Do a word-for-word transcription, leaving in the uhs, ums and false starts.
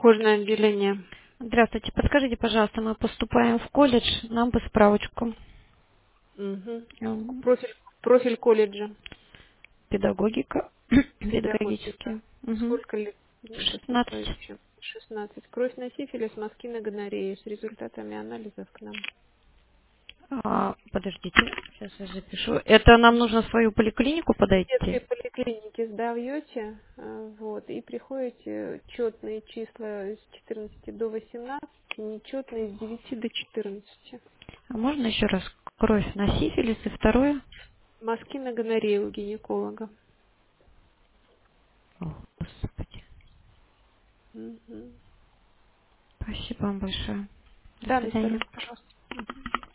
Кожное отделение. Здравствуйте. Подскажите, пожалуйста, мы поступаем в колледж, нам бы справочку. Угу. Эм, Профиль, профиль колледжа. Педагогика, Педагогика. педагогические. Угу. Сколько лет шестнадцать. поступающим? шестнадцать. Кровь на сифилис, мазки на гонорею с результатами анализов к нам. А, подождите, сейчас я запишу. Это нам нужно в свою поликлинику Детской подойти? поликлинике сдаете, э, вот, и приходите четные числа с четырнадцати до восемнадцати, нечетные с девяти до четырнадцати. А можно еще раз кровь на сифилис и второе? Мазки на гонорею у гинеколога. О, Господи. Мгм. Спасибо вам большое. До Да, свидания. Настя, пожалуйста.